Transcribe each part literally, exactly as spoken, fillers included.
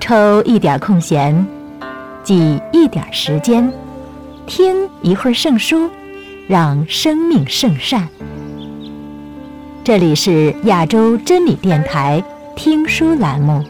抽一点空闲，挤一点时间，听一会儿圣书，让生命圣善。这里是亚洲真理电台听书栏目。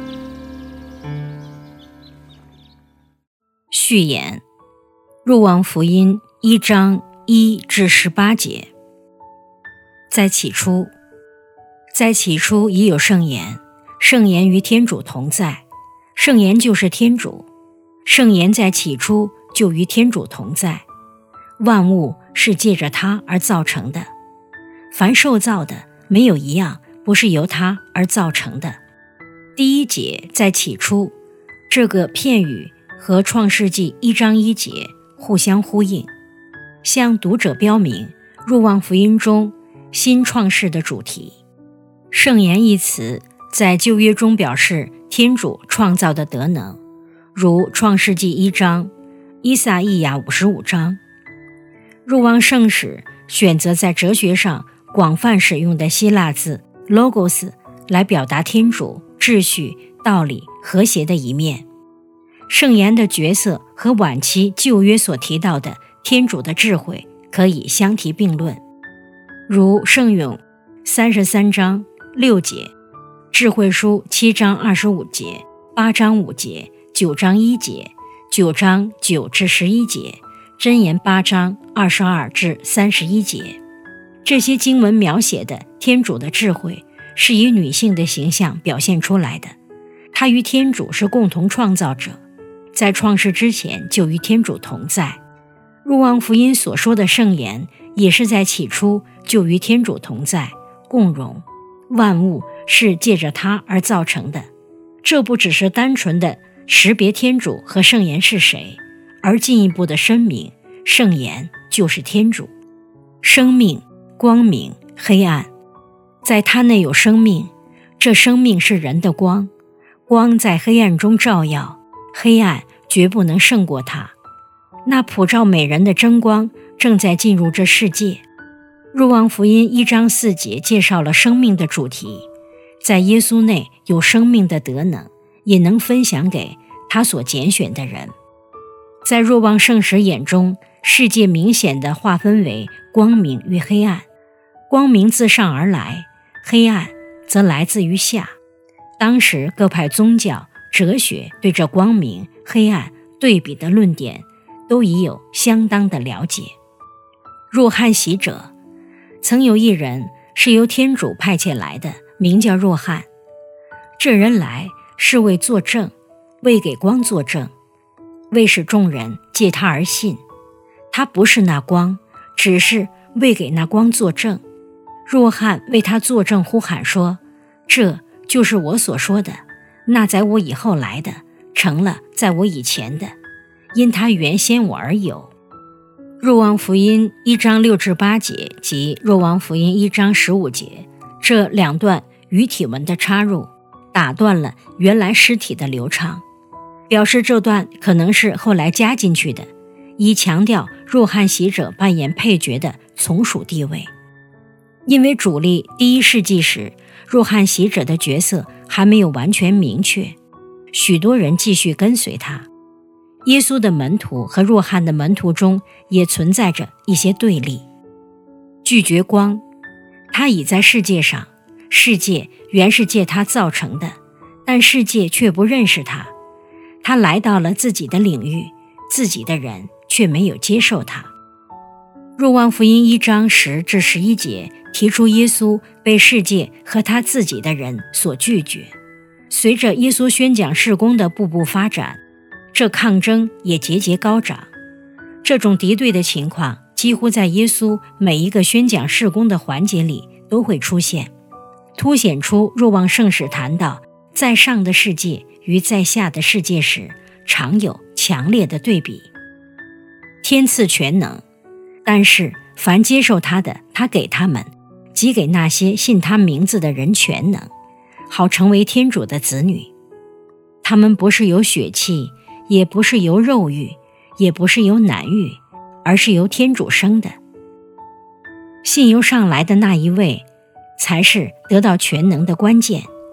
序言：若望福音一章一至十八节。在起初，在起初已有圣言，圣言与天主同在，圣言就是天主，圣言在起初就与天主同在，万物是借着他而造成的，凡受造的没有一样不是由他而造成的。第一节在起初，这个片语和创世纪一章一节互相呼应，向读者标明若望福音中新创世的主题。圣言一词在旧约中表示天主创造的德能，如创世纪一章、依撒意亚五十五章。若望圣使选择在哲学上广泛使用的希腊字 logos 来表达天主秩序、道理、和谐的一面。圣言的角色和晚期旧约所提到的天主的智慧可以相提并论，如圣咏三十三章六节，智慧书七章二十五节、八章五节、九章一节、九章九至十一节、箴言八章二十二至三十一节。这些经文描写的天主的智慧是以女性的形象表现出来的，她与天主是共同创造者，在创世之前就与天主同在。若望福音所说的圣言也是在起初就与天主同在，共融，万物是借着他而造成的。这不只是单纯的识别天主和圣言是谁，而进一步的声明圣言就是天主。生命、光明、黑暗，在他内有生命，这生命是人的光，光在黑暗中照耀，黑暗绝不能胜过它。那普照美人的真光正在进入这世界。若望福音一章四节介绍了生命的主题，在耶稣内有生命的德能，也能分享给他所拣选的人。在若望圣使眼中，世界明显地划分为光明与黑暗，光明自上而来，黑暗则来自于下。当时各派宗教、哲学对这光明、黑暗对比的论点都已有相当的了解。若翰洗者，曾有一人是由天主派遣来的，名叫若翰。这人来是为作证，为给光作证，为使众人借他而信。他不是那光，只是为给那光作证。若翰为他作证，呼喊说：这就是我所说的，那在我以后来的，成了在我以前的，因他原先我而有。若望福音一章六至八节及若望福音一章十五节，这两段语体文的插入打断了原来诗体的流畅，表示这段可能是后来加进去的，以强调若翰洗者扮演配角的从属地位。因为主历第一世纪时，若翰洗者的角色还没有完全明确，许多人继续跟随他。耶稣的门徒和若翰的门徒中也存在着一些对立。拒绝光，他已在世界上，世界原是借他造成的，但世界却不认识他。他来到了自己的领域，自己的人却没有接受他。若望福音一章十至十一节提出耶稣被世界和他自己的人所拒绝。随着耶稣宣讲事工的步步发展，这抗争也节节高涨。这种敌对的情况几乎在耶稣每一个宣讲事工的环节里都会出现，凸显出若望圣使谈到在上的世界与在下的世界时常有强烈的对比。天赐全能，但是凡接受他的，他给他们，即给那些信他名字的人全能，好成为天主的子女。他们不是由血气，也不是由肉欲，也不是由男欲，而是由天主生的。信由上来的那一位才是得到全能的关键，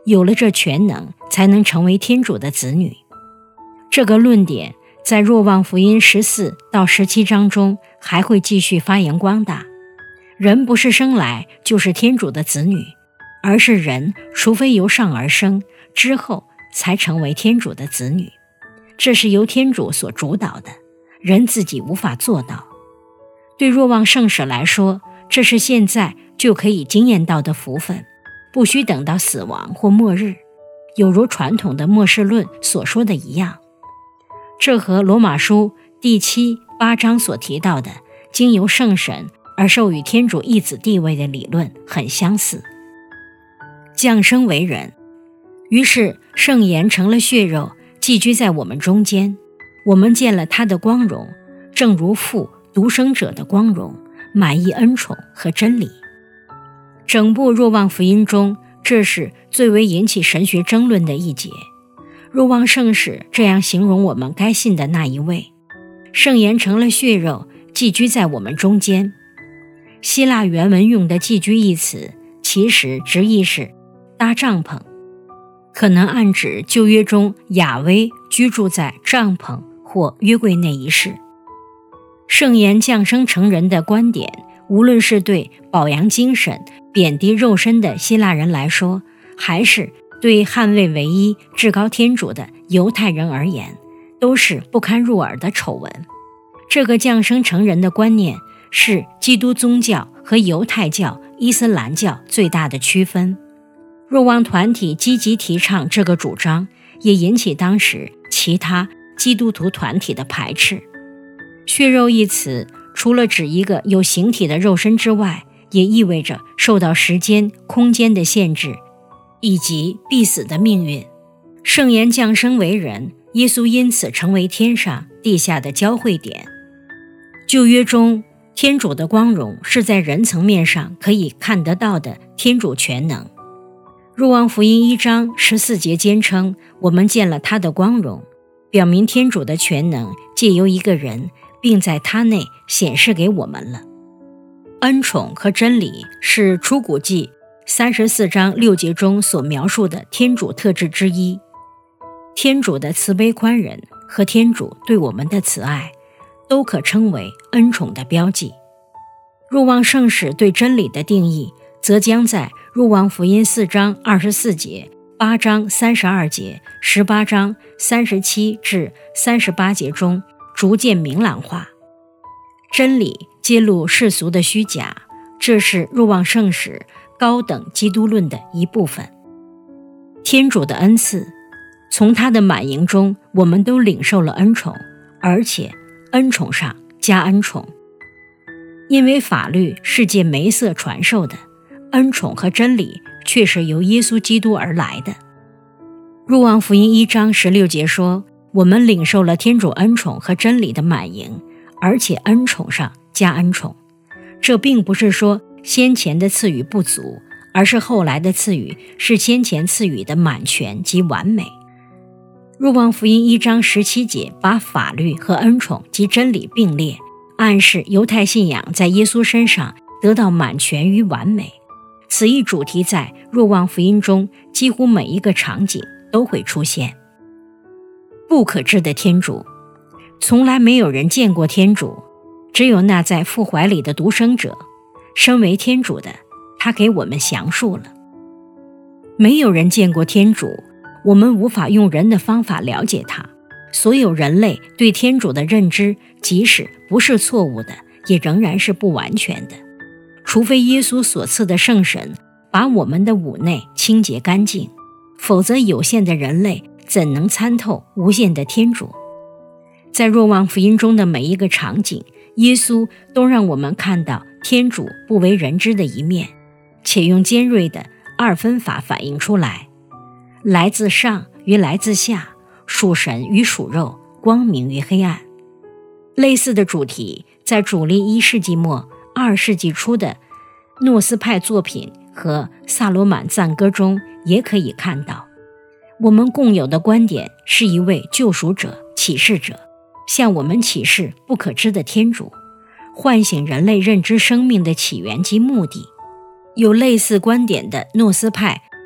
有了这全能，才能成为天主的子女。这个论点在若望福音十四到十七章中还会继续发扬光大。人不是生来就是天主的子女，而是人除非由上而生，之后才成为天主的子女。这是由天主所主导的，人自己无法做到。对若望圣使来说，这是现在就可以经验到的福分，不需等到死亡或末日，有如传统的末世论所说的一样。这和罗马书第七、八章所提到的经由圣神而授予天主一子地位的理论很相似。降生为人，于是圣言成了血肉，寄居在我们中间，我们见了他的光荣，正如父独生者的光荣，满溢恩宠和真理。整部若望福音中，这是最为引起神学争论的一节。若望圣使这样形容我们该信的那一位：圣言成了血肉，寄居在我们中间。希腊原文用的寄居一词，其实直译是搭帐篷，可能暗指旧约中雅威居住在帐篷或约柜内一事。圣言降生成人的观点，无论是对褒扬精神、贬低肉身的希腊人来说，还是对捍卫唯一至高天主的犹太人而言，都是不堪入耳的丑闻。这个降生成人的观念是基督宗教和犹太教、伊斯兰教最大的区分。若望团体积极提倡这个主张，也引起当时其他基督徒团体的排斥。血肉一词除了指一个有形体的肉身之外，也意味着受到时间、空间的限制，以及必死的命运。圣言降生为人，耶稣因此成为天上地下的交汇点。旧约中，天主的光荣是在人层面上可以看得到的天主全能。若望福音一章十四节坚称，我们见了他的光荣，表明天主的全能借由一个人，并在他内显示给我们了。恩宠和真理是出谷记三十四章六节中所描述的天主特质之一。天主的慈悲宽仁和天主对我们的慈爱，都可称为恩宠的标记。若望圣使对真理的定义，则将在若望福音四章二十四节、八章三十二节、十八章三十七至三十八节中逐渐明朗化。真理揭露世俗的虚假，这是若望圣使高等基督论的一部分。天主的恩赐，从他的满盈中，我们都领受了恩宠，而且恩宠上加恩宠。因为法律是借梅瑟传授的，恩宠和真理却是由耶稣基督而来的。若望福音一章十六节说，我们领受了天主恩宠和真理的满盈，而且恩宠上加恩宠。这并不是说先前的赐予不足，而是后来的赐予是先前赐予的满全及完美。若望福音一章十七节把法律和恩宠及真理并列，暗示犹太信仰在耶稣身上得到满全与完美。此一主题在若望福音中几乎每一个场景都会出现。不可知的天主，从来没有人见过天主，只有那在父怀里的独生者，身为天主的他给我们详述了。没有人见过天主，我们无法用人的方法了解他。所有人类对天主的认知，即使不是错误的，也仍然是不完全的。除非耶稣所赐的圣神把我们的五内清洁干净，否则有限的人类怎能参透无限的天主？在若望福音中的每一个场景，耶稣都让我们看到天主不为人知的一面，且用尖锐的二分法反映出来：来自上与来自下，属神与属肉，光明与黑暗。类似的主题在主历一世纪末二世纪初的诺斯派作品和萨罗满赞歌中也可以看到。我们共有的观点是一位救赎者、启示者，向我们启示不可知的天主，唤醒人类认知生命的起源及目的。有类似观点的诺斯派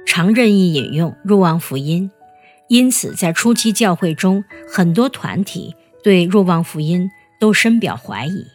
常任意引用若望福音，因此在初期教会中，很多团体对若望福音都深表怀疑。